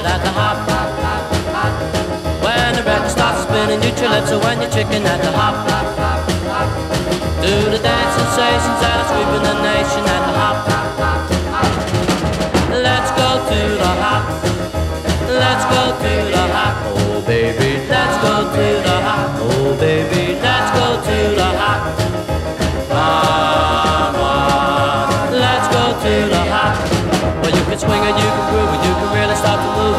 At the hop, when the record starts spinning, you lips when you're chicken at the hop. Do the dance sensations that are sweeping the nation at the hop. Let's go to the hop. Let's go to the hop. Oh baby.